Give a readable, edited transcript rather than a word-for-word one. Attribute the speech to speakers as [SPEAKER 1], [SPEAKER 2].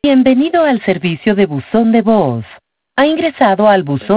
[SPEAKER 1] Bienvenido al servicio de buzón de voz. Ha ingresado al buzón